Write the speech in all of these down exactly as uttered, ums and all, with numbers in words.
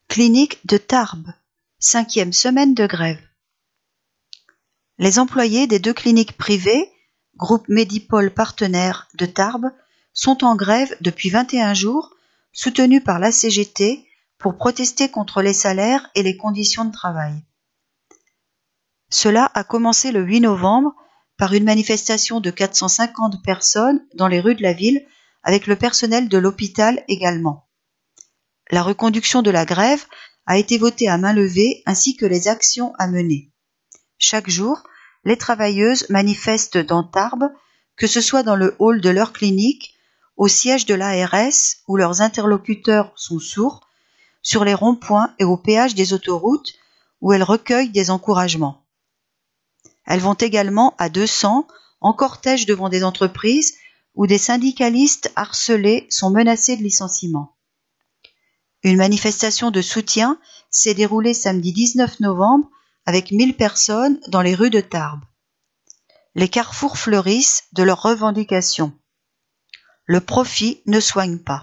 Clinique de Tarbes, cinquième semaine de grève. Les employés des deux cliniques privées, groupe Medipol partenaire de Tarbes, sont en grève depuis vingt et un jours, soutenus par la C G T pour protester contre les salaires et les conditions de travail. Cela a commencé le huit novembre par une manifestation de quatre cent cinquante personnes dans les rues de la ville, avec le personnel de l'hôpital également. La reconduction de la grève a été votée à main levée ainsi que les actions à mener. Chaque jour, les travailleuses manifestent dans Tarbes, que ce soit dans le hall de leur clinique, au siège de l'A R S où leurs interlocuteurs sont sourds, sur les ronds-points et au péage des autoroutes où elles recueillent des encouragements. Elles vont également à deux cents en cortège devant des entreprises où des syndicalistes harcelés sont menacés de licenciement. Une manifestation de soutien s'est déroulée samedi dix-neuf novembre avec mille personnes dans les rues de Tarbes. Les carrefours fleurissent de leurs revendications. Le profit ne soigne pas.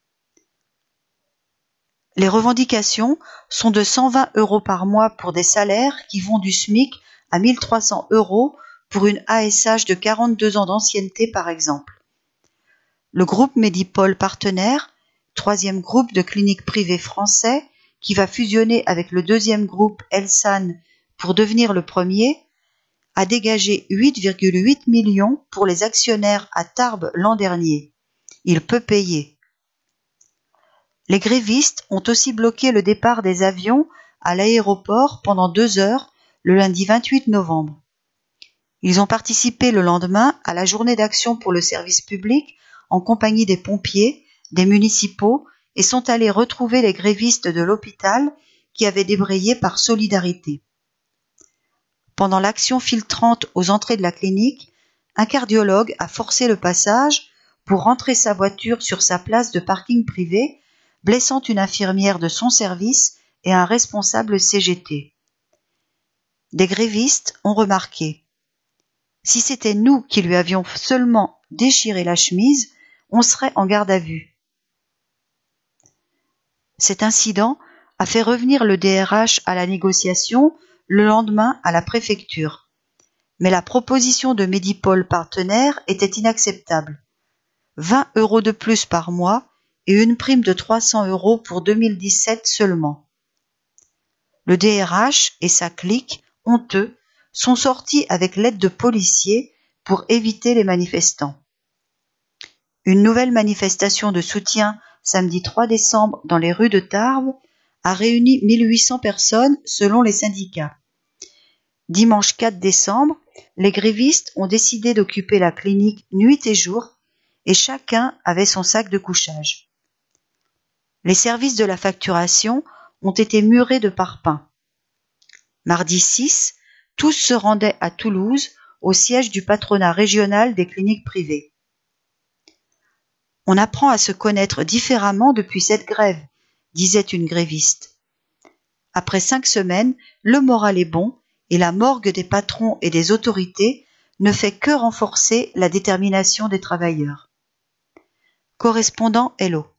Les revendications sont de cent vingt euros par mois pour des salaires qui vont du SMIC à mille trois cents euros pour une A S H de quarante-deux ans d'ancienneté par exemple. Le groupe Medipol partenaire, troisième groupe de cliniques privées français, qui va fusionner avec le deuxième groupe Elsan pour devenir le premier, a dégagé huit virgule huit millions pour les actionnaires à Tarbes l'an dernier. Il peut payer. Les grévistes ont aussi bloqué le départ des avions à l'aéroport pendant deux heures le lundi vingt-huit novembre. Ils ont participé le lendemain à la journée d'action pour le service public en compagnie des pompiers, des municipaux et sont allés retrouver les grévistes de l'hôpital qui avaient débrayé par solidarité. Pendant l'action filtrante aux entrées de la clinique, un cardiologue a forcé le passage pour rentrer sa voiture sur sa place de parking privé, blessant une infirmière de son service et un responsable C G T. Des grévistes ont remarqué : si c'était nous qui lui avions seulement déchiré la chemise, on serait en garde à vue. Cet incident a fait revenir le D R H à la négociation le lendemain à la préfecture. Mais la proposition de Medipol partenaire était inacceptable. vingt euros de plus par mois et une prime de trois cents euros pour deux mille dix-sept seulement. Le D R H et sa clique, honteux, sont sortis avec l'aide de policiers pour éviter les manifestants. Une nouvelle manifestation de soutien samedi trois décembre dans les rues de Tarbes a réuni mille huit cents personnes selon les syndicats. Dimanche quatre décembre, les grévistes ont décidé d'occuper la clinique nuit et jour et chacun avait son sac de couchage. Les services de la facturation ont été murés de parpaings. Mardi six, tous se rendaient à Toulouse, au siège du patronat régional des cliniques privées. On apprend à se connaître différemment depuis cette grève, disait une gréviste. Après cinq semaines, le moral est bon et la morgue des patrons et des autorités ne fait que renforcer la détermination des travailleurs. Correspondant Hello.